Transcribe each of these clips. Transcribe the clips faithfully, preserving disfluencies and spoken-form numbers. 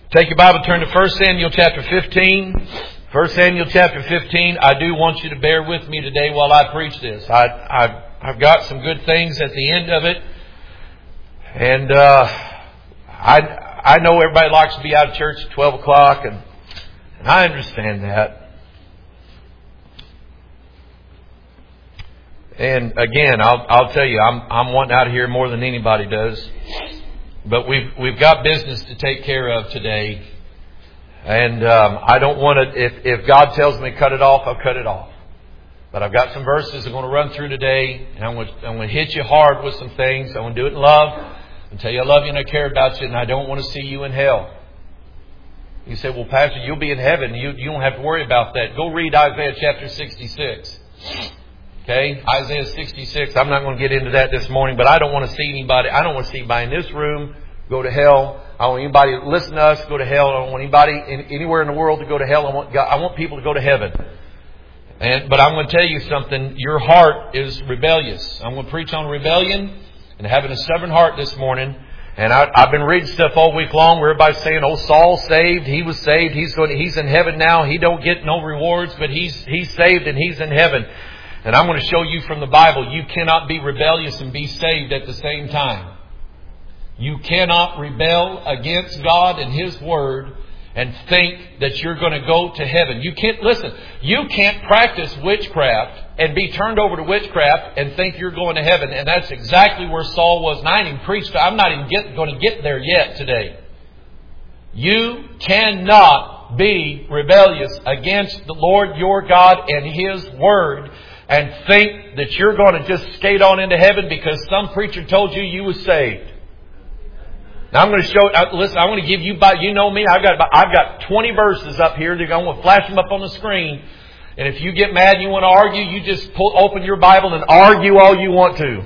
Take your Bible, turn to First Samuel chapter fifteen. First Samuel chapter fifteen. I do want you to bear with me today while I preach this. I, I, I've got some good things at the end of it. And uh, I, I know everybody likes to be out of church at twelve o'clock, and, and I understand that. And again, I'll, I'll tell you, I'm, I'm wanting out of here more than anybody does. But we've we've got business to take care of today, and um, I don't want to. If if God tells me to cut it off, I'll cut it off. But I've got some verses I'm going to run through today, and I'm going to, I'm going to hit you hard with some things. I'm going to do it in love, and tell you I love you and I care about you, and I don't want to see you in hell. You say, "Well, Pastor, you'll be in heaven. You you don't have to worry about that." Go read Isaiah chapter sixty-six. Okay, Isaiah sixty-six. I'm not going to get into that this morning, but I don't want to see anybody. I don't want to see anybody in this room go to hell. I don't want anybody to listen to us go to hell. I don't want anybody in, anywhere in the world to go to hell. I want God, I want people to go to heaven. And but I'm going to tell you something. Your heart is rebellious. I'm going to preach on rebellion and having a stubborn heart this morning. And I, I've been reading stuff all week long where everybody's saying, "Oh, Saul's saved. He was saved. He's going. He's in heaven now. He don't get no rewards, but he's he's saved and he's in heaven." And I'm going to show you from the Bible, you cannot be rebellious and be saved at the same time. You cannot rebel against God and His Word and think that you're going to go to heaven. You can't, listen, you can't practice witchcraft and be turned over to witchcraft and think you're going to heaven. And that's exactly where Saul was. And I ain't even preached. I'm not even get, going to get there yet today. You cannot be rebellious against the Lord your God and His Word and think that you're going to just skate on into heaven because some preacher told you you was saved. Now I'm going to show. Listen, I'm going to give you. You know me. I've got. I've got twenty verses up here. They're going to flash them up on the screen. And if you get mad and you want to argue, you just pull, open your Bible and argue all you want to.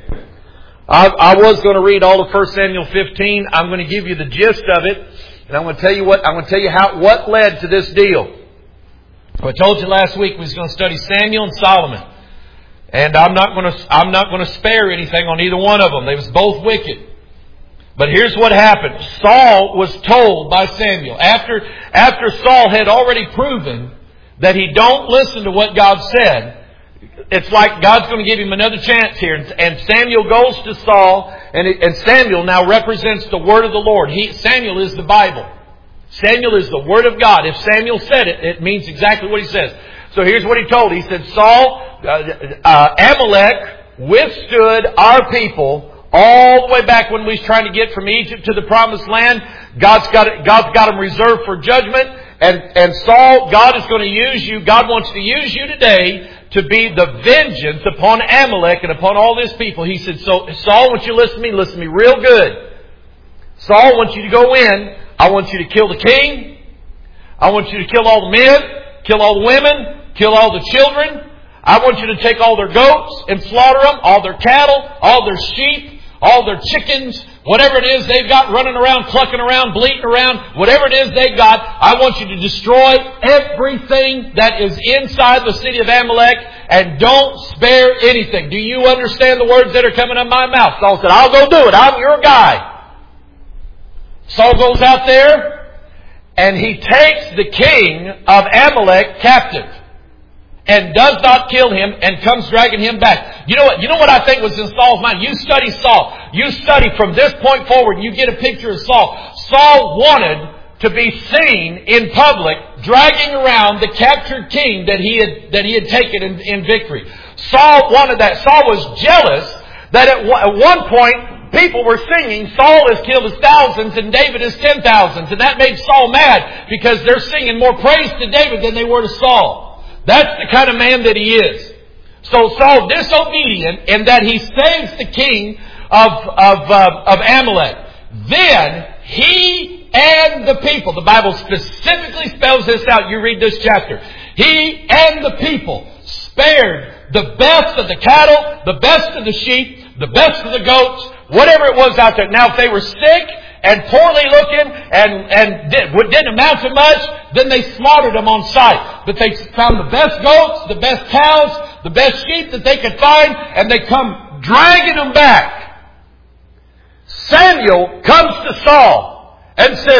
I, I was going to read all of First Samuel fifteen. I'm going to give you the gist of it, and I'm going to tell you what. I'm going to tell you how what led to this deal. I told you last week we was going to study Samuel and Solomon, and I'm not going to. I'm not going to spare anything on either one of them. They was both wicked. But here's what happened. Saul was told by Samuel, after, after Saul had already proven that he don't listen to what God said, it's like God's going to give him another chance here. And Samuel goes to Saul, and, it, and Samuel now represents the Word of the Lord. He, Samuel is the Bible. Samuel is the Word of God. If Samuel said it, it means exactly what he says. So here's what he told. He said, Saul, uh, uh, Amalek withstood our people all the way back when we was trying to get from Egypt to the Promised Land. God's got God's got them reserved for judgment. And, and Saul, God is going to use you. God wants to use you today to be the vengeance upon Amalek and upon all this people. He said, so Saul, I want you to listen to me. Listen to me real good. Saul, I want you to go in. I want you to kill the king. I want you to kill all the men, kill all the women, kill all the children. I want you to take all their goats and slaughter them, all their cattle, all their sheep, all their chickens, whatever it is they've got running around, clucking around, bleating around, whatever it is they've got, I want you to destroy everything that is inside the city of Amalek and don't spare anything. Do you understand the words that are coming out of my mouth? Saul said, I'll go do it. I'm your guy. Saul goes out there and he takes the king of Amalek captive and does not kill him and comes dragging him back. You know what? You know what I think was in Saul's mind? You study Saul. You study from this point forward and you get a picture of Saul. Saul wanted to be seen in public dragging around the captured king that he had, that he had taken in, in victory. Saul wanted that. Saul was jealous that at, at one point people were singing, Saul has killed his thousands and David his ten thousands. And that made Saul mad because they're singing more praise to David than they were to Saul. That's the kind of man that he is. So Saul disobedient in that he saves the king of, of, uh, of Amalek. Then he and the people, the Bible specifically spells this out. You read this chapter. He and the people spared the best of the cattle, the best of the sheep, the best of the goats, whatever it was out there. Now if they were sick and poorly looking and, and didn't amount to much, then they slaughtered them on sight. But they found the best goats, the best cows, the best sheep that they could find, and they come dragging them back. Samuel comes to Saul and says,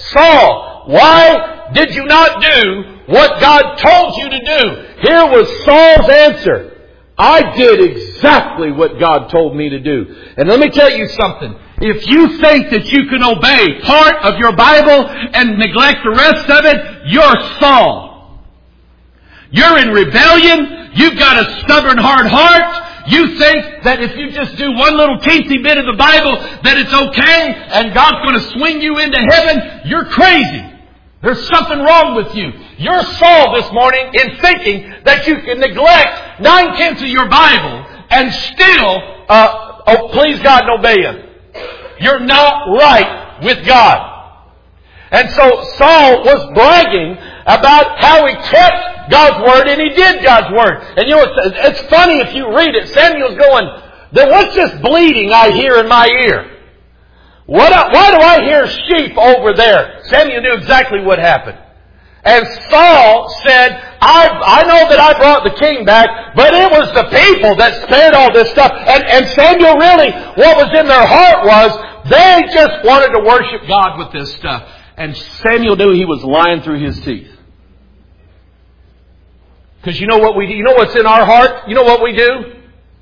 Saul, why did you not do what God told you to do? Here was Saul's answer. I did exactly what God told me to do. And let me tell you something. If you think that you can obey part of your Bible and neglect the rest of it, you're Saul. You're in rebellion. You've got a stubborn, hard heart. You think that if you just do one little teensy bit of the Bible that it's okay and God's going to swing you into heaven. You're crazy. There's something wrong with you. You're Saul this morning in thinking that you can neglect nine-tenths of your Bible and still uh, oh, please God and obey Him. You're not right with God. And so Saul was bragging about how he kept God's Word and he did God's Word. And you know, it's, it's funny if you read it. Samuel's going, then what's this bleating I hear in my ear? What, why do I hear sheep over there? Samuel knew exactly what happened. And Saul said, I, I know that I brought the king back, but it was the people that spared all this stuff. And, and Samuel really, what was in their heart was, they just wanted to worship God with this stuff. And Samuel knew he was lying through his teeth. Because you know what we do? You know what's in our heart? You know what we do?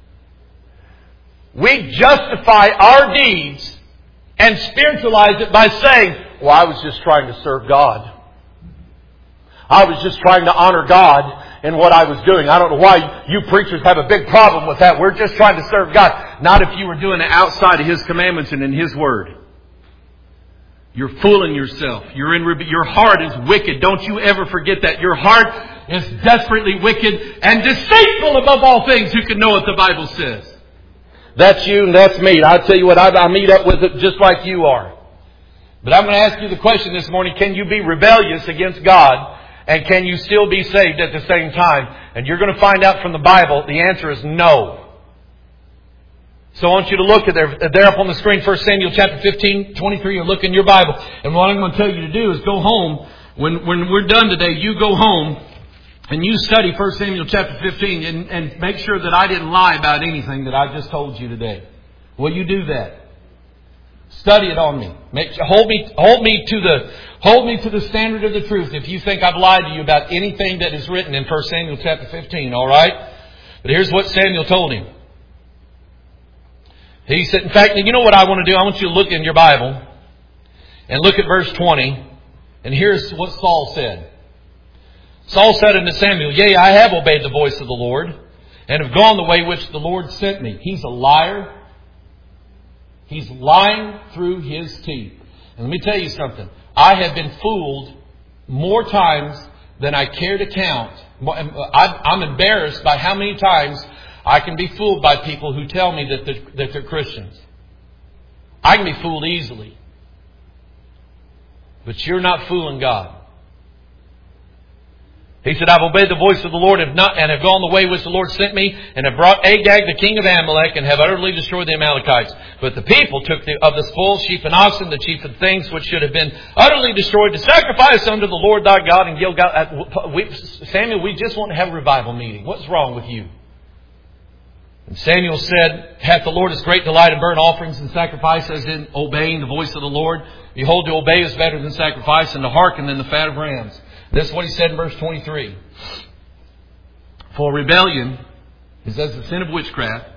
We justify our deeds and spiritualize it by saying, well, I was just trying to serve God. I was just trying to honor God in what I was doing. I don't know why you preachers have a big problem with that. We're just trying to serve God. Not if you were doing it outside of His commandments and in His Word. You're fooling yourself. You're in, your heart is wicked. Don't you ever forget that. Your heart is desperately wicked and deceitful above all things. Who can know what the Bible says? That's you and that's me. I'll tell you what, I, I meet up with it just like you are. But I'm going to ask you the question this morning. Can you be rebellious against God? And can you still be saved at the same time? And you're going to find out from the Bible, the answer is no. So I want you to look at there, there up on the screen, First Samuel chapter fifteen, twenty-three, or look in your Bible. And what I'm going to tell you to do is go home. When, when we're done today, you go home and you study First Samuel chapter fifteen and, and make sure that I didn't lie about anything that I just told you today. Will you do that? Study it on me. Make, hold me, hold me to the, hold me to the standard of the truth. If you think I've lied to you about anything that is written in First Samuel chapter fifteen, all right? But here's what Samuel told him. He said, in fact, you know what I want to do? I want you to look in your Bible and look at verse twenty. And here's what Saul said. Saul said unto Samuel, Yea, I have obeyed the voice of the Lord, and have gone the way which the Lord sent me. He's a liar. He's lying through his teeth. And let me tell you something. I have been fooled more times than I care to count. I'm embarrassed by how many times I can be fooled by people who tell me that they're, that they're Christians. I can be fooled easily. But you're not fooling God. He said, I've obeyed the voice of the Lord and have, not, and have gone the way which the Lord sent me, and have brought Agag, the king of Amalek, and have utterly destroyed the Amalekites. But the people took the, of the spoil, sheep and oxen, the chief of things which should have been utterly destroyed, to sacrifice unto the Lord thy God in Gilgal. We, Samuel, we just want to have a revival meeting. What's wrong with you? And Samuel said, hath the Lord his great delight in burnt offerings and sacrifice, as in obeying the voice of the Lord? Behold, to obey is better than sacrifice, and to hearken than the fat of rams. This is what he said in verse twenty-three. For rebellion is as the sin of witchcraft,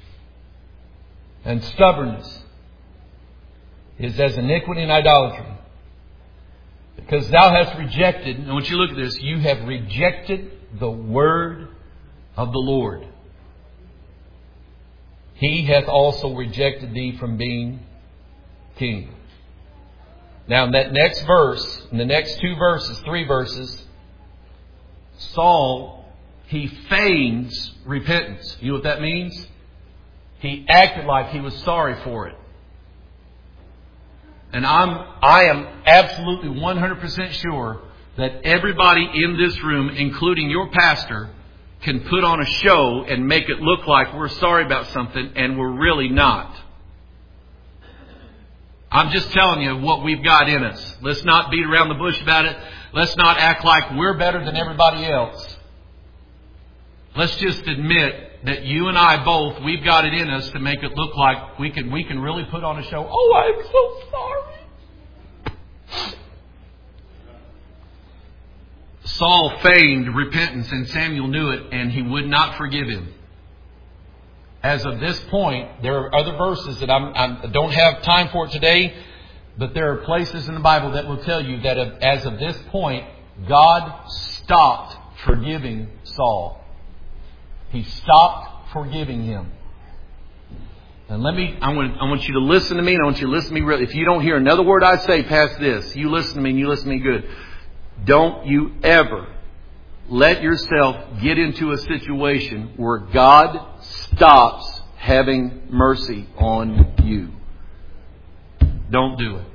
and stubbornness is as iniquity and idolatry. Because thou hast rejected, and I want you to look at this, you have rejected the word of the Lord. He hath also rejected thee from being king. Now in that next verse, in the next two verses, three verses, Saul, he feigns repentance. You know what that means? He acted like he was sorry for it. And I'm, I am absolutely one hundred percent sure that everybody in this room, including your pastor, can put on a show and make it look like we're sorry about something and we're really not. I'm just telling you what we've got in us. Let's not beat around the bush about it. Let's not act like we're better than everybody else. Let's just admit that you and I both, we've got it in us to make it look like we can we can really put on a show. Oh, I'm so sorry. Saul feigned repentance and Samuel knew it and he would not forgive him. As of this point, there are other verses that I'm, I don't have time for it today, but there are places in the Bible that will tell you that as of this point, God stopped forgiving Saul. He stopped forgiving him. And let me, I want, I want you to listen to me, and I want you to listen to me really. If you don't hear another word I say past this, you listen to me and you listen to me good. Don't you ever let yourself get into a situation where God stops having mercy on you. Don't do it.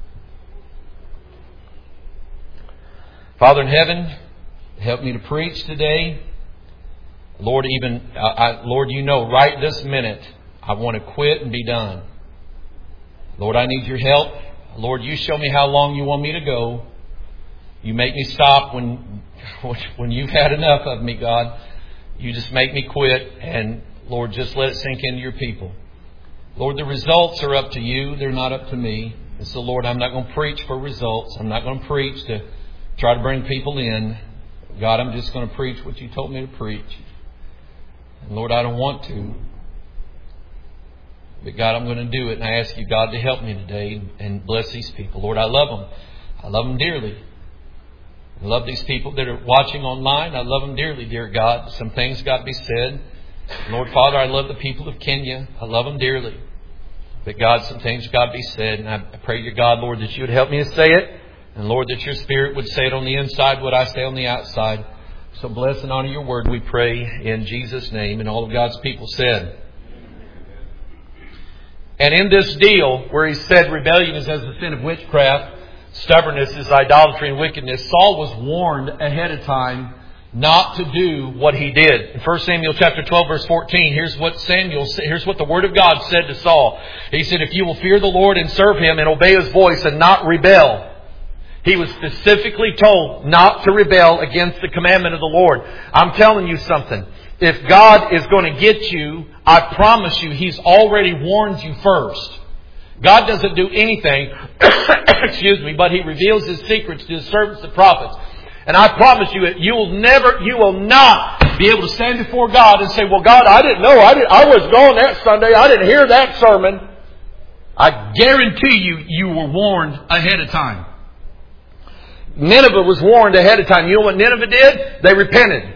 Father in heaven, help me to preach today. Lord, even, I, I, Lord, you know, right this minute, I want to quit and be done. Lord, I need your help. Lord, you show me how long you want me to go. You make me stop when, when you've had enough of me, God. You just make me quit, and Lord, just let it sink into your people. Lord, the results are up to you. They're not up to me. And so, Lord, I'm not going to preach for results. I'm not going to preach to try to bring people in. God, I'm just going to preach what you told me to preach. And Lord, I don't want to. But God, I'm going to do it. And I ask you, God, to help me today and bless these people. Lord, I love them. I love them dearly. I love these people that are watching online. I love them dearly, dear God. Some things got to be said. Lord, Father, I love the people of Kenya. I love them dearly. But God, some things got to be said. And I pray to God, Lord, that you would help me to say it. And Lord, that your Spirit would say it on the inside, what I say on the outside. So bless and honor your word, we pray in Jesus' name. And all of God's people said. And in this deal where he said rebellion is as the sin of witchcraft, stubbornness is idolatry and wickedness, Saul was warned ahead of time not to do what he did. In First Samuel chapter twelve, verse fourteen, here's what Samuel, here's what the Word of God said to Saul. He said, if you will fear the Lord and serve Him and obey His voice and not rebel. He was specifically told not to rebel against the commandment of the Lord. I'm telling you something. If God is going to get you, I promise you, He's already warned you first. God doesn't do anything, excuse me, but He reveals His secrets to His servants, the prophets. And I promise you, you will never, you will not be able to stand before God and say, well, God, I didn't know. I, didn't, I was gone that Sunday. I didn't hear that sermon. I guarantee you, you were warned ahead of time. Nineveh was warned ahead of time. You know what Nineveh did? They repented.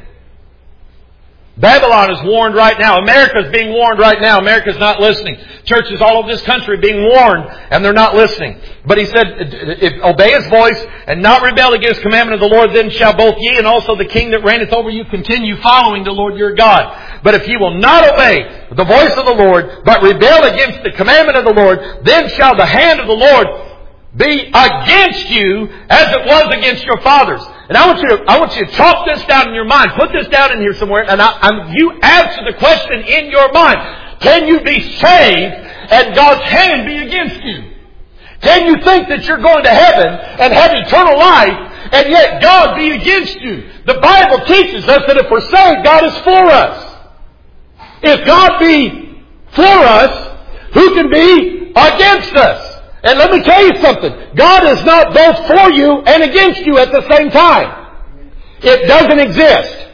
Babylon is warned right now. America is being warned right now. America is not listening. Churches all over this country are being warned, and they're not listening. But he said, if obey His voice and not rebel against the commandment of the Lord, then shall both ye and also the king that reigneth over you continue following the Lord your God. But if ye will not obey the voice of the Lord, but rebel against the commandment of the Lord, then shall the hand of the Lord be against you as it was against your fathers. And I want you to, I want you to chalk this down in your mind. Put this down in here somewhere. And I, I'm, you answer the question in your mind. Can you be saved and God's hand be against you? Can you think that you're going to heaven and have eternal life and yet God be against you? The Bible teaches us that if we're saved, God is for us. If God be for us, who can be against us? And let me tell you something. God is not both for you and against you at the same time. It doesn't exist.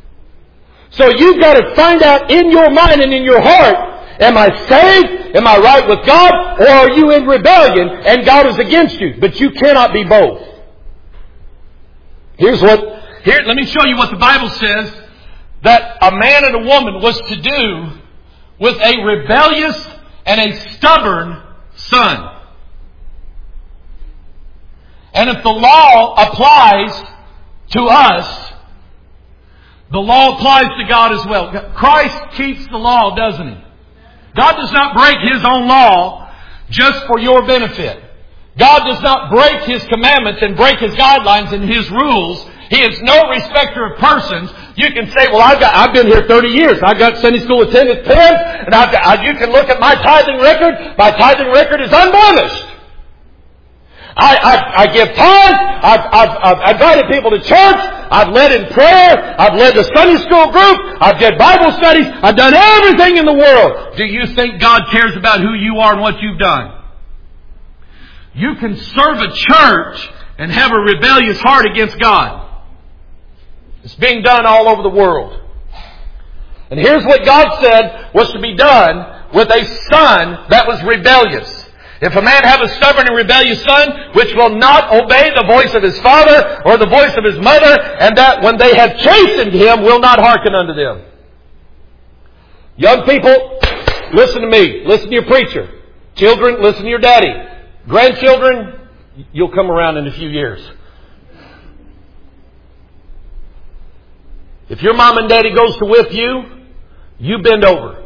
So you've got to find out in your mind and in your heart, am I saved? Am I right with God? Or are you in rebellion and God is against you? But you cannot be both. Here's what, here, let me show you what the Bible says that a man and a woman was to do with a rebellious and a stubborn son. And if the law applies to us, the law applies to God as well. Christ keeps the law, doesn't He? God does not break His own law just for your benefit. God does not break His commandments and break His guidelines and His rules. He is no respecter of persons. You can say, well, I've got, I've been here thirty years. I've got Sunday school attendance pins, and I've got, I, you can look at my tithing record. My tithing record is unblemished. I, I, I give tithes. I've, I've, I've invited people to church. I've led in prayer. I've led the Sunday school group. I've done Bible studies. I've done everything in the world. Do you think God cares about who you are and what you've done? You can serve a church and have a rebellious heart against God. It's being done all over the world. And here's what God said was to be done with a son that was rebellious. If a man have a stubborn and rebellious son, which will not obey the voice of his father or the voice of his mother, and that when they have chastened him, will not hearken unto them. Young people, listen to me. Listen to your preacher. Children, listen to your daddy. Grandchildren, you'll come around in a few years. If your mom and daddy goes to whip you, you bend over.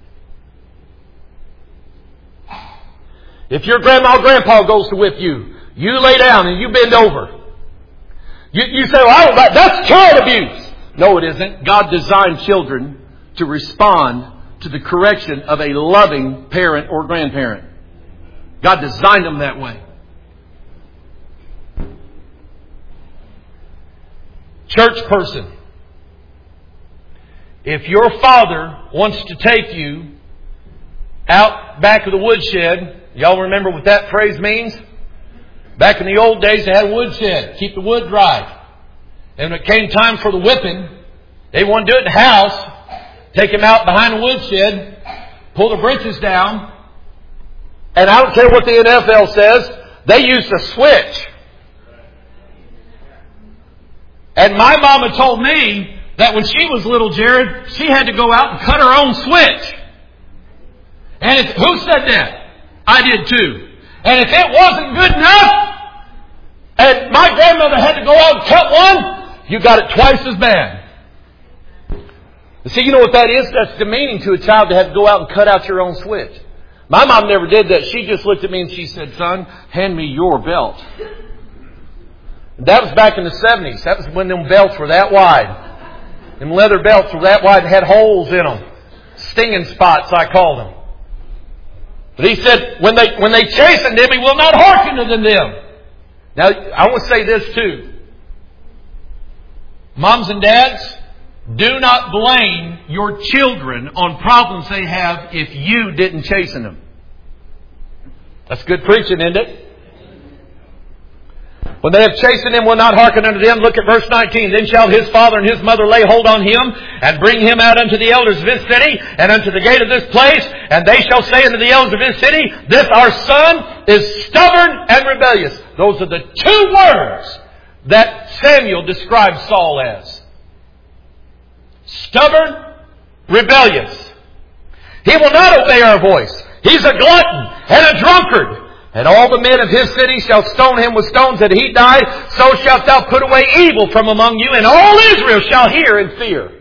If your grandma or grandpa goes to whip you, you lay down and you bend over. You, you say, well, I don't like, that's child abuse. No, it isn't. God designed children to respond to the correction of a loving parent or grandparent. God designed them that way. Church person, if your father wants to take you out back of the woodshed, y'all remember what that phrase means? Back in the old days, they had a woodshed. Keep the wood dry. And when it came time for the whipping, they wanted to do it in the house. Take him out behind the woodshed. Pull the branches down. And I don't care what the N F L says. They used a switch. And my mama told me that when she was little, Jared, she had to go out and cut her own switch. And if, who said that? I did too. And if it wasn't good enough, and my grandmother had to go out and cut one, you got it twice as bad. See, you know what that is? That's demeaning to a child to have to go out and cut out your own switch. My mom never did that. She just looked at me and she said, son, hand me your belt. That was back in the seventies. That was when them belts were that wide. Them leather belts were that wide and had holes in them. Stinging spots, I called them. But he said, when they when they chasten them, he will not hearken unto them. Now, I want to say this too. Moms and dads, do not blame your children on problems they have if you didn't chasten them. That's good preaching, isn't it? When they have chastened him, will not hearken unto them. Look at verse nineteen. Then shall his father and his mother lay hold on him, and bring him out unto the elders of his city, and unto the gate of this place. And they shall say unto the elders of his city, this our son is stubborn and rebellious. Those are the two words that Samuel describes Saul as. Stubborn, rebellious. He will not obey our voice. He's a glutton and a drunkard. And all the men of his city shall stone him with stones that he die. So shalt thou put away evil from among you, and all Israel shall hear and fear.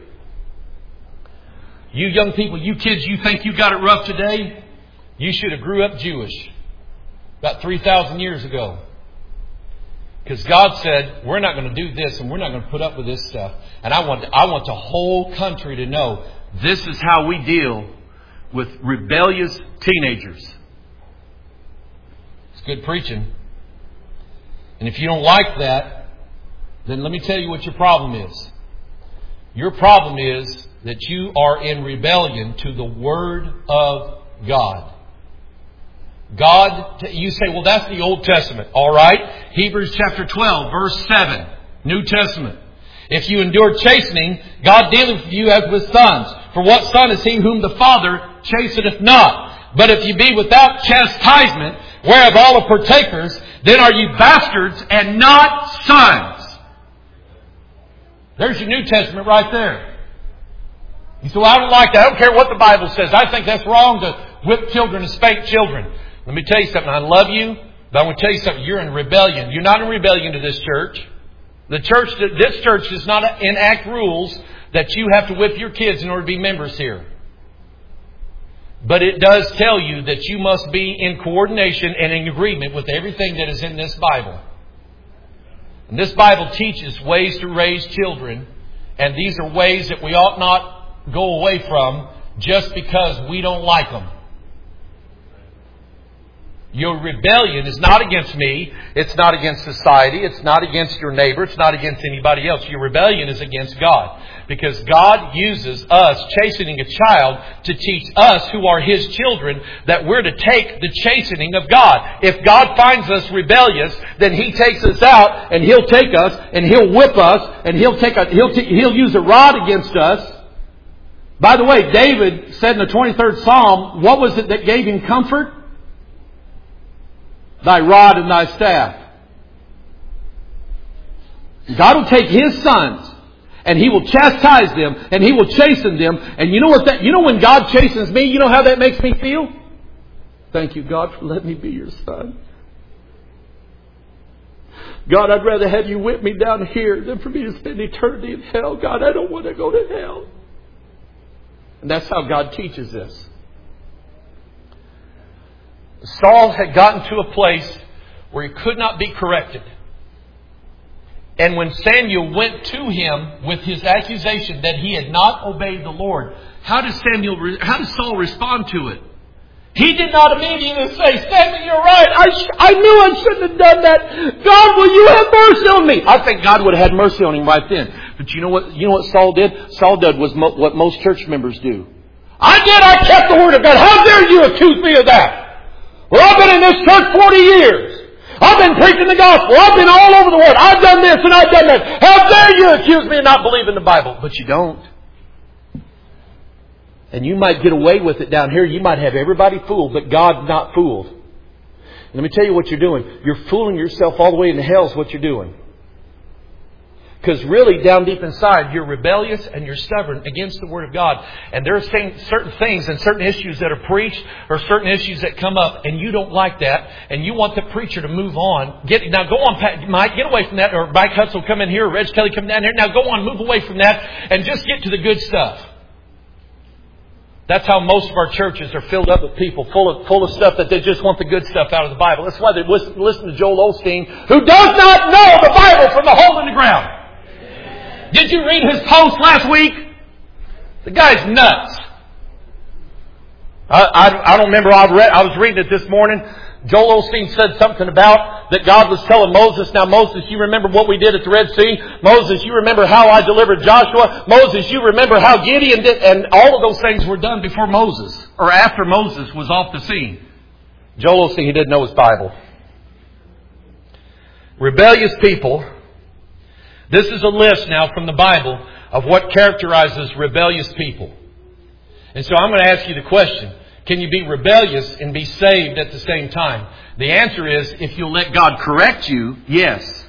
You young people, you kids, you think you got it rough today? You should have grew up Jewish about three thousand years ago. Because God said, we're not going to do this and we're not going to put up with this stuff. And I want, I want the whole country to know this is how we deal with rebellious teenagers. It's good preaching. And if you don't like that, then let me tell you what your problem is. Your problem is that you are in rebellion to the Word of God. God, you say, well, that's the Old Testament. All right. Hebrews chapter twelve, verse seven, New Testament. If you endure chastening, God dealeth with you as with sons. For what son is he whom the Father chasteneth not? But if you be without chastisement, whereof all are partakers, then are ye bastards and not sons. There's your New Testament right there. You say, well, I don't like that. I don't care what the Bible says. I think that's wrong to whip children and spank children. Let me tell you something. I love you, but I want to tell you something. You're in rebellion. You're not in rebellion to this church. The church, this church does not enact rules that you have to whip your kids in order to be members here. But it does tell you that you must be in coordination and in agreement with everything that is in this Bible. And this Bible teaches ways to raise children. And these are ways that we ought not go away from just because we don't like them. Your rebellion is not against me. It's not against society. It's not against your neighbor. It's not against anybody else. Your rebellion is against God. Because God uses us chastening a child to teach us who are His children that we're to take the chastening of God. If God finds us rebellious, then He takes us out and He'll take us and He'll whip us and He'll take a, He'll t- He'll use a rod against us. By the way, David said in the twenty-third Psalm, what was it that gave him comfort? Thy rod and thy staff. God will take His sons and He will chastise them and He will chasten them. And you know what that, you know when God chastens me, you know how that makes me feel? Thank you, God, for letting me be your son. God, I'd rather have you whip me down here than for me to spend eternity in hell. God, I don't want to go to hell. And that's how God teaches us. Saul had gotten to a place where he could not be corrected. And when Samuel went to him with his accusation that he had not obeyed the Lord, how does Samuel, how does Saul respond to it? He did not immediately say, Samuel, you're right. I, sh- I knew I shouldn't have done that. God, will you have mercy on me? I think God would have had mercy on him right then. But you know what, you know what Saul did? Saul did was mo- what most church members do. I did. I kept the word of God. How dare you accuse me of that? Well, I've been in this church forty years. I've been preaching the gospel. I've been all over the world. I've done this and I've done that. How dare you accuse me of not believing the Bible? But you don't. And you might get away with it down here. You might have everybody fooled, but God's not fooled. And let me tell you what you're doing. You're fooling yourself all the way into hell is what you're doing. Because really, down deep inside, you're rebellious and you're stubborn against the Word of God. And there are certain things and certain issues that are preached or certain issues that come up and you don't like that. And you want the preacher to move on. Get Now go on, Pat, Mike, get away from that. Or Mike Hutz will come in here or Reg Kelly come down here. Now go on, move away from that and just get to the good stuff. That's how most of our churches are filled up with people full of full of stuff that they just want the good stuff out of the Bible. That's why they listen, listen to Joel Osteen, who does not know the Bible from the hole in the ground. Did you read his post last week? The guy's nuts. I, I, I don't remember. I, read, I was reading it this morning. Joel Osteen said something about that God was telling Moses, now Moses, you remember what we did at the Red Sea? Moses, you remember how I delivered Joshua? Moses, you remember how Gideon did? And all of those things were done before Moses, or after Moses was off the scene. Joel Osteen, he didn't know his Bible. Rebellious people. This is a list now from the Bible of what characterizes rebellious people. And so I'm going to ask you the question, can you be rebellious and be saved at the same time? The answer is, if you'll let God correct you, yes.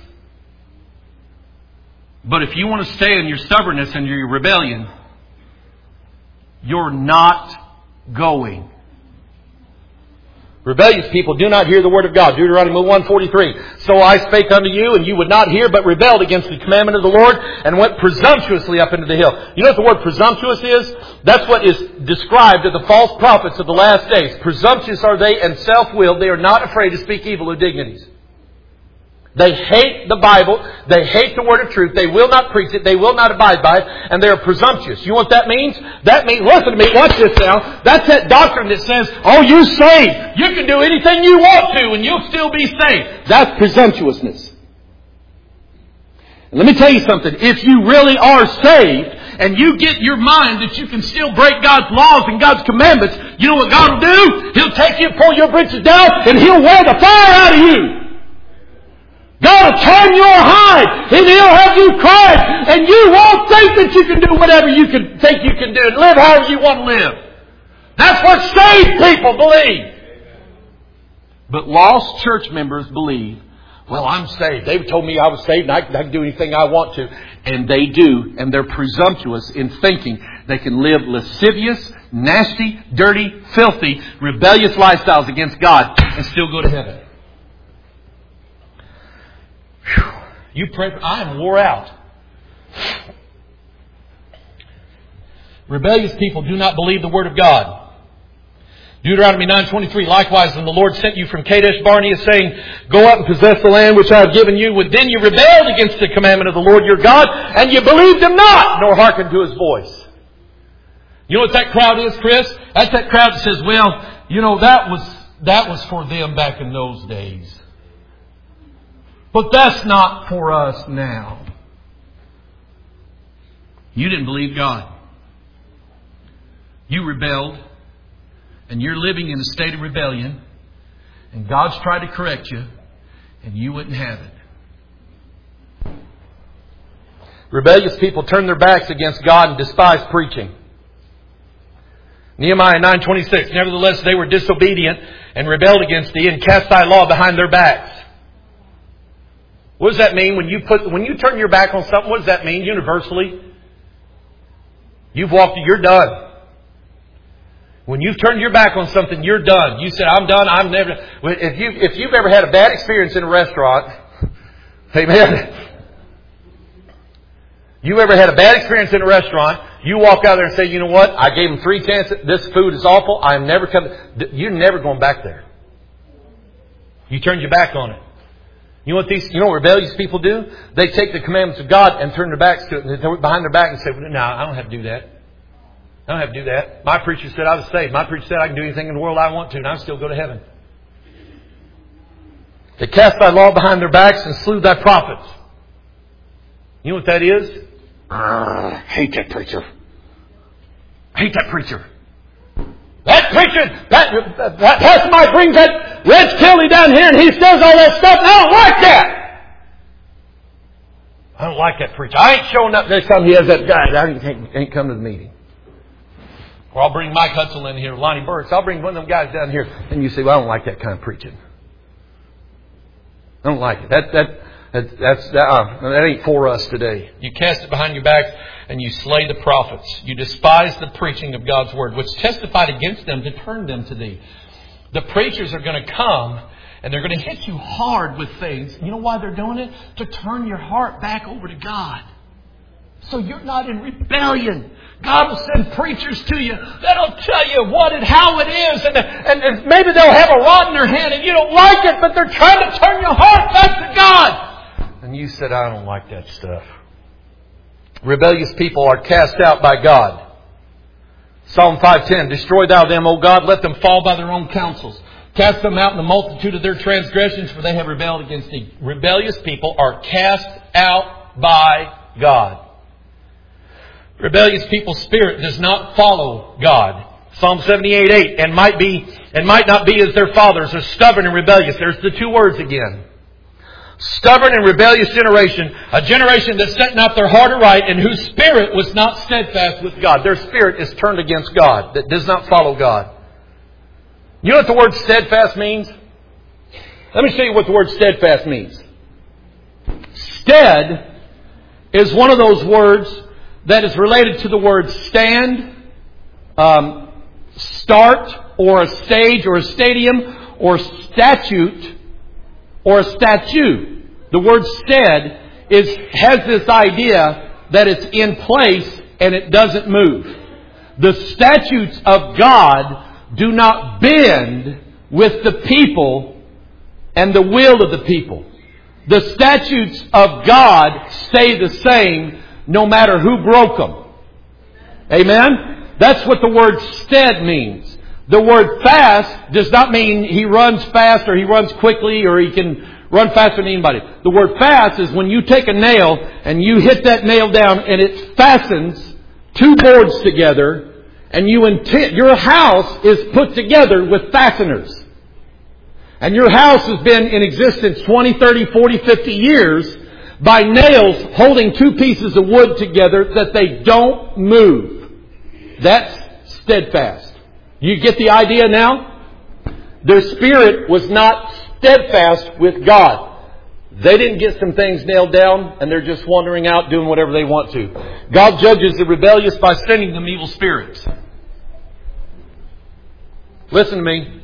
But if you want to stay in your stubbornness and your rebellion, you're not going. Rebellious people do not hear the word of God. Deuteronomy one forty-three. So I spake unto you, and you would not hear, but rebelled against the commandment of the Lord, and went presumptuously up into the hill. You know what the word presumptuous is? That's what is described of the false prophets of the last days. Presumptuous are they and self-willed. They are not afraid to speak evil of dignities. They hate the Bible. They hate the word of truth. They will not preach it. They will not abide by it. And they are presumptuous. You know what that means? That means, listen to me, watch this now. That's that doctrine that says, oh, you're saved. You can do anything you want to and you'll still be saved. That's presumptuousness. And let me tell you something. If you really are saved and you get your mind that you can still break God's laws and God's commandments, you know what God will do? He'll take you, pull your britches down, and He'll wear the fire out of you. God will turn your hide, and He'll have you crying, and you won't think that you can do whatever you can think you can do and live however you want to live. That's what saved people believe. But lost church members believe, well, I'm saved. They told me I was saved and I can do anything I want to. And they do, and they're presumptuous in thinking they can live lascivious, nasty, dirty, filthy, rebellious lifestyles against God and still go to heaven. Whew. You pray. I am wore out. Rebellious people do not believe the word of God. Deuteronomy nine twenty-three. Likewise, when the Lord sent you from Kadesh Barnea, saying, "Go up and possess the land which I have given you," then you rebelled against the commandment of the Lord your God, and you believed Him not, nor hearkened to His voice. You know what that crowd is, Chris? That's that crowd that says, "Well, you know that was that was for them back in those days. But that's not for us now. You didn't believe God. You rebelled. And you're living in a state of rebellion. And God's tried to correct you. And you wouldn't have it. Rebellious people turn their backs against God and despise preaching. Nehemiah nine twenty-six. Nevertheless, they were disobedient and rebelled against thee and cast thy law behind their backs. What does that mean when you put when you turn your back on something? What does that mean universally? You've walked. You're done. When you've turned your back on something, you're done. You said, "I'm done. I'm never." If you if you've ever had a bad experience in a restaurant, amen. You ever had a bad experience in a restaurant? You walk out there and say, "You know what? I gave them three chances. This food is awful. I'm never coming." You're never going back there. You turned your back on it. You know what these? You know what rebellious people do? They take the commandments of God and turn their backs to it, and they throw it behind their back and say, well, "No, I don't have to do that. I don't have to do that. My preacher said I was saved. My preacher said I can do anything in the world I want to, and I still go to heaven." They cast thy law behind their backs and slew thy prophets. You know what that is? I hate that preacher. I hate that preacher. That preacher, that, that, that Pastor Mike brings that Reg Kelly down here and he says all that stuff, and I don't like that. I don't like that preacher. I ain't showing up next time he has that guy. I ain't, ain't come to the meeting. Or I'll bring Mike Hudson in here, Lonnie Burks. I'll bring one of them guys down here. And you say, well, I don't like that kind of preaching. I don't like it. That, that, that, that's, uh, that ain't for us today. You cast it behind your back and you slay the prophets. You despise the preaching of God's word, which testified against them to turn them to thee. The preachers are going to come and they're going to hit you hard with things. You know why they're doing it? To turn your heart back over to God. So you're not in rebellion. God will send preachers to you that'll tell you what and how it is. And, and, and maybe they'll have a rod in their hand and you don't like it, but they're trying to turn your heart back to God. And you said, I don't like that stuff. Rebellious people are cast out by God. Psalm five ten. Destroy thou them, O God. Let them fall by their own counsels. Cast them out in the multitude of their transgressions, for they have rebelled against thee. Rebellious people are cast out by God. Rebellious people's spirit does not follow God. Psalm seventy-eight eight. And might be, and might not be as their fathers, are stubborn and rebellious. There's the two words again. Stubborn and rebellious generation. A generation that set not their heart aright and whose spirit was not steadfast with God. Their spirit is turned against God. That does not follow God. You know what the word steadfast means? Let me show you what the word steadfast means. Stead is one of those words that is related to the word stand, um, start, or a stage, or a stadium, or statute, or a statue. The word stead is has this idea that it's in place and it doesn't move. The statutes of God do not bend with the people and the will of the people. The statutes of God stay the same no matter who broke them. Amen? That's what the word stead means. The word fast does not mean he runs fast or he runs quickly or he can run faster than anybody. The word fast is when you take a nail and you hit that nail down and it fastens two boards together and you intend, your house is put together with fasteners. And your house has been in existence twenty, thirty, forty, fifty years by nails holding two pieces of wood together that they don't move. That's steadfast. You get the idea now? Their spirit was not steadfast with God. They didn't get some things nailed down and they're just wandering out doing whatever they want to. God judges the rebellious by sending them evil spirits. Listen to me.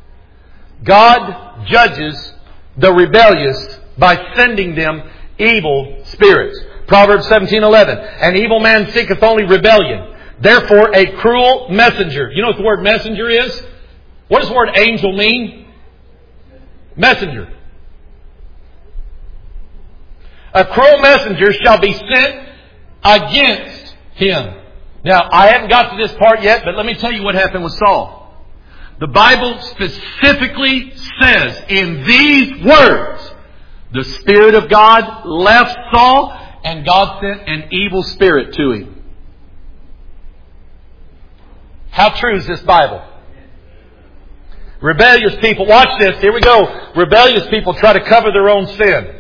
God judges the rebellious by sending them evil spirits. Proverbs seventeen eleven. An evil man seeketh only rebellion. Therefore a cruel messenger. You know what the word messenger is? What does the word angel mean? Messenger. A cruel messenger shall be sent against him. Now, I haven't got to this part yet, but let me tell you what happened with Saul. The Bible specifically says in these words, the Spirit of God left Saul and God sent an evil spirit to him. How true is this Bible? Rebellious people, watch this, here we go. Rebellious people try to cover their own sin.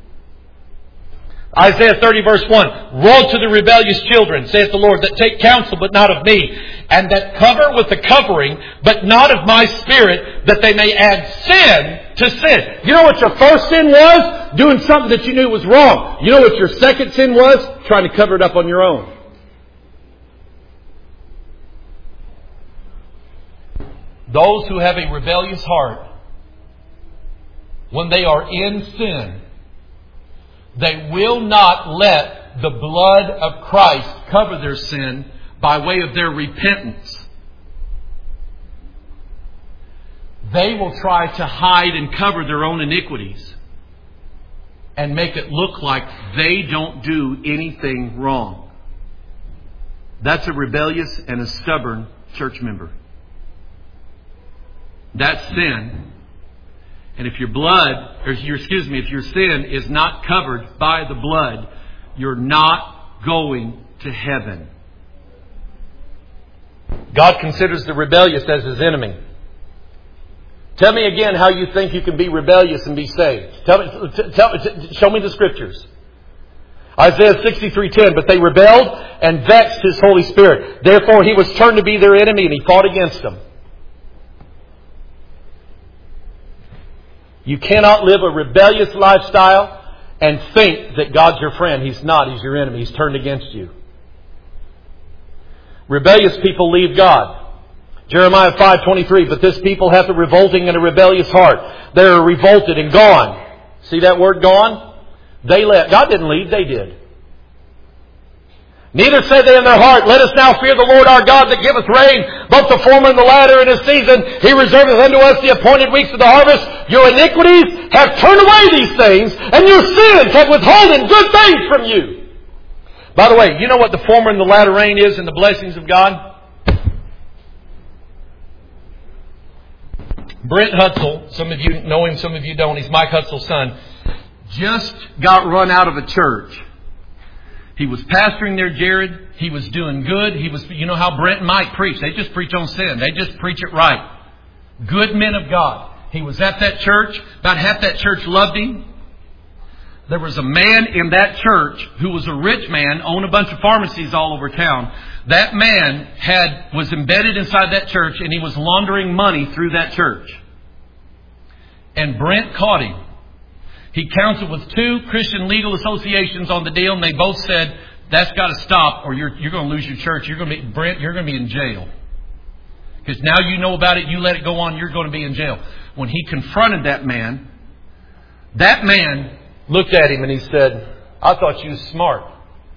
Isaiah thirty verse one, woe to the rebellious children, saith the Lord, that take counsel but not of me, and that cover with the covering but not of my Spirit, that they may add sin to sin. You know what your first sin was? Doing something that you knew was wrong. You know what your second sin was? Trying to cover it up on your own. Those who have a rebellious heart, when they are in sin, they will not let the blood of Christ cover their sin by way of their repentance. They will try to hide and cover their own iniquities and make it look like they don't do anything wrong. That's a rebellious and a stubborn church member. That's sin. And if your blood, or your, excuse me, if your sin is not covered by the blood, you're not going to heaven. God considers the rebellious as His enemy. Tell me again how you think you can be rebellious and be saved. Tell me, t- tell, t- show me the Scriptures. Isaiah sixty-three ten, but they rebelled and vexed His Holy Spirit. Therefore He was turned to be their enemy and He fought against them. You cannot live a rebellious lifestyle and think that God's your friend. He's not. He's your enemy. He's turned against you. Rebellious people leave God. Jeremiah five twenty-three, but this people hath a revolting and a rebellious heart. They are revolted and gone. See that word gone? They left. God didn't leave. They did. Neither say they in their heart, let us now fear the Lord our God that giveth rain, both the former and the latter in His season. He reserveth unto us the appointed weeks of the harvest. Your iniquities have turned away these things, and your sins have withholden good things from you. By the way, you know what the former and the latter rain is in the blessings of God? Brent Hutzel, some of you know him, some of you don't. He's Mike Hutzel's son. Just got run out of a church. He was pastoring there, Jared. He was doing good. He was, you know how Brent and Mike preach. They just preach on sin. They just preach it right. Good men of God. He was at that church. About half that church loved him. There was a man in that church who was a rich man, owned a bunch of pharmacies all over town. That man had was embedded inside that church, and he was laundering money through that church. And Brent caught him. He counseled with two Christian legal associations on the deal, and they both said, that's got to stop or you're, you're going to lose your church. You're going to be, Brent, you're going to be in jail. Because now you know about it, you let it go on, you're going to be in jail. When he confronted that man, that man looked at him and he said, I thought you was smart.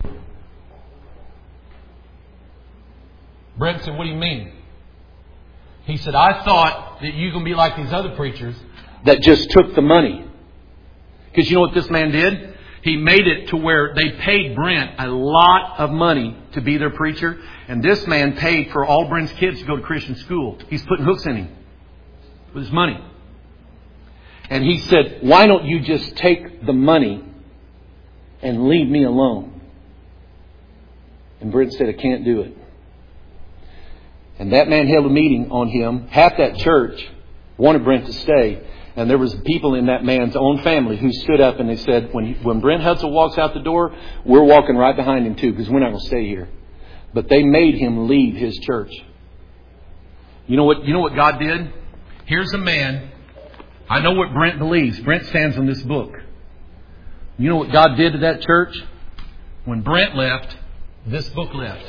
Brent said, what do you mean? He said, I thought that you're going to be like these other preachers that just took the money. Because you know what this man did? He made it to where they paid Brent a lot of money to be their preacher. And this man paid for all Brent's kids to go to Christian school. He's putting hooks in him with his money. And he said, why don't you just take the money and leave me alone? And Brent said, I can't do it. And that man held a meeting on him. Half that church wanted Brent to stay. And there was people in that man's own family who stood up and they said, when when Brent Hutzel walks out the door, we're walking right behind him too, because we're not going to stay here. But they made him leave his church. You know what? You know what God did? Here's a man. I know what Brent believes. Brent stands on this book. You know what God did to that church? When Brent left, this book left.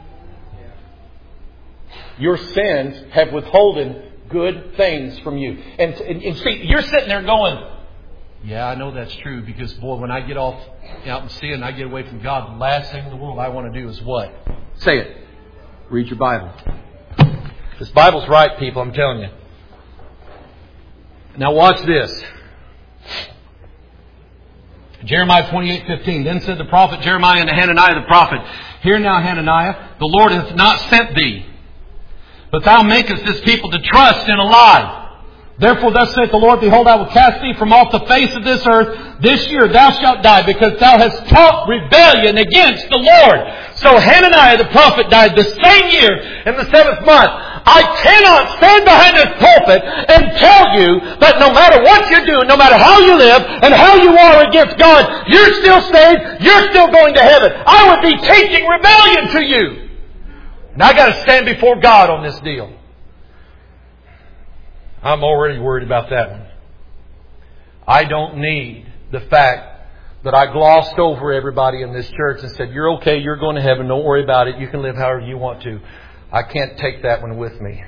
Your sins have withholden good things from you. And, and, and see, you're sitting there going, yeah, I know that's true, because boy, when I get off out in sin, I get away from God, the last thing in the world I want to do is what? Say it. Read your Bible. This Bible's right, people, I'm telling you. Now watch this. Jeremiah twenty-eight fifteen. Then said the prophet Jeremiah unto Hananiah the prophet, hear now, Hananiah, the Lord hath not sent thee, But Thou makest this people to trust in a lie. Therefore thus saith the Lord, Behold, I will cast thee from off the face of this earth. This year thou shalt die, because thou hast taught rebellion against the Lord. So Hananiah the prophet died the same year in the seventh month. I cannot stand behind this pulpit and tell you that no matter what you do, no matter how you live and how you are against God, you're still saved, you're still going to heaven. I would be teaching rebellion to you. And I got to stand before God on this deal. I'm already worried about that one. I don't need the fact that I glossed over everybody in this church and said, you're okay, you're going to heaven, don't worry about it, you can live however you want to. I can't take that one with me.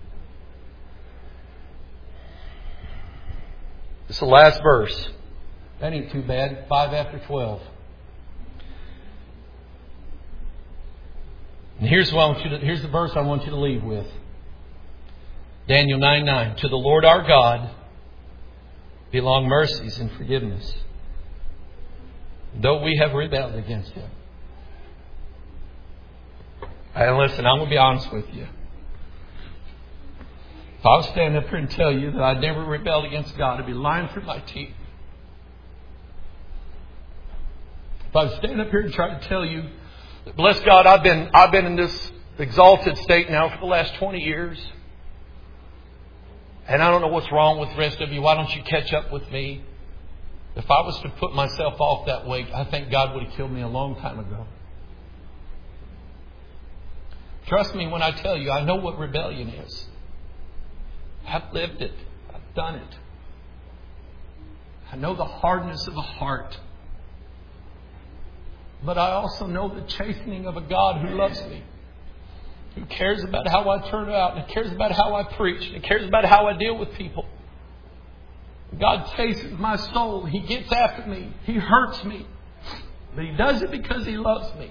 This is the last verse. That ain't too bad. Five after twelve. And here's what I want you to, here's the verse I want you to leave with. Daniel nine nine. To the Lord our God belong mercies and forgiveness, though we have rebelled against Him. And listen, I'm going to be honest with you. If I was standing up here and tell you that I'd never rebelled against God, I'd be lying through my teeth. If I was standing up here and trying to tell you that, bless God, I've been I've been in this exalted state now for the last twenty years. And I don't know what's wrong with the rest of you. Why don't you catch up with me? If I was to put myself off that way, I think God would have killed me a long time ago. Trust me when I tell you, I know what rebellion is. I've lived it. I've done it. I know the hardness of a heart. But I also know the chastening of a God who loves me. Who cares about how I turn out, and cares about how I preach, and cares about how I deal with people. God chastens my soul. He gets after me. He hurts me. But He does it because He loves me.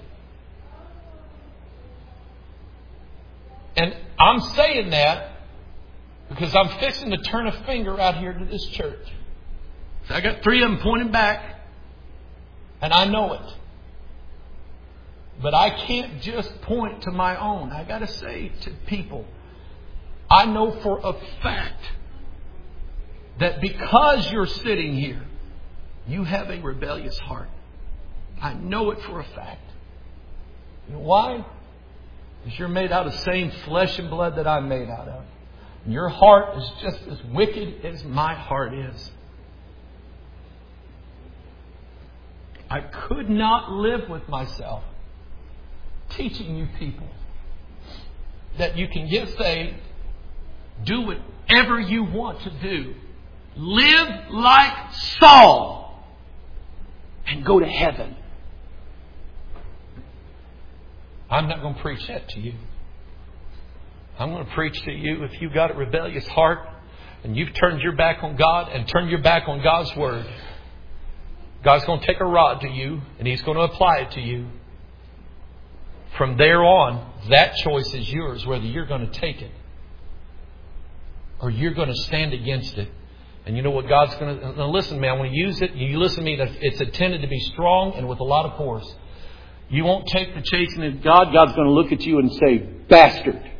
And I'm saying that because I'm fixing to turn a finger out here to this church. So I got three of them pointing back, and I know it. But I can't just point to my own. I got to say to people, I know for a fact that because you're sitting here, you have a rebellious heart. I know it for a fact. You know why? Because you're made out of the same flesh and blood that I'm made out of. And your heart is just as wicked as my heart is. I could not live with myself teaching you people that you can get saved, do whatever you want to do, live like Saul, and go to heaven. I'm not going to preach that to you. I'm going to preach to you if you've got a rebellious heart and you've turned your back on God and turned your back on God's Word. God's going to take a rod to you and He's going to apply it to you. From there on, that choice is yours, whether you're going to take it or you're going to stand against it. And you know what God's going to... Now listen, man, I want to use it. You listen to me. It's intended to be strong and with a lot of force. You won't take the chastening of God. God's going to look at you and say, bastard,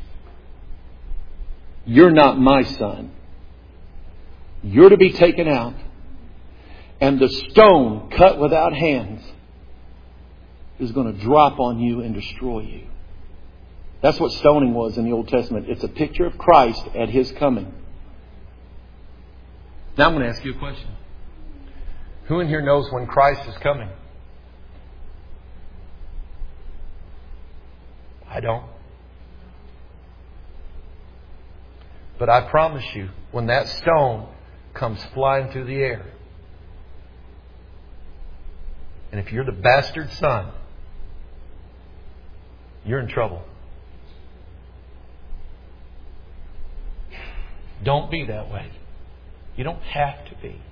you're not my son. You're to be taken out. And the stone cut without hands is going to drop on you and destroy you. That's what stoning was in the Old Testament. It's a picture of Christ at His coming. Now I'm going to ask you a question. Who in here knows when Christ is coming? I don't. But I promise you, when that stone comes flying through the air, and if you're the bastard son, you're in trouble. Don't be that way. You don't have to be.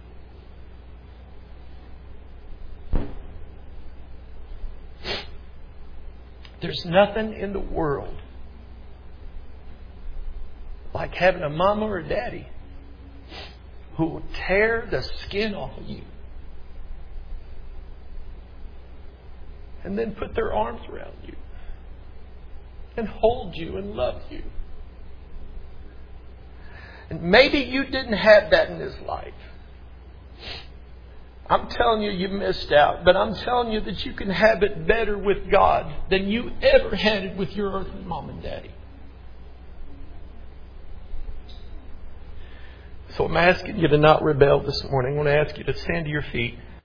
There's nothing in the world like having a mama or a daddy who will tear the skin off of you and then put their arms around you and hold you and love you And maybe you didn't have that in this life. I'm telling you, you missed out. But I'm telling you that you can have it better with God than you ever had it with your earthly mom and daddy. So I'm asking you to not rebel this morning. I want to ask you to stand to your feet.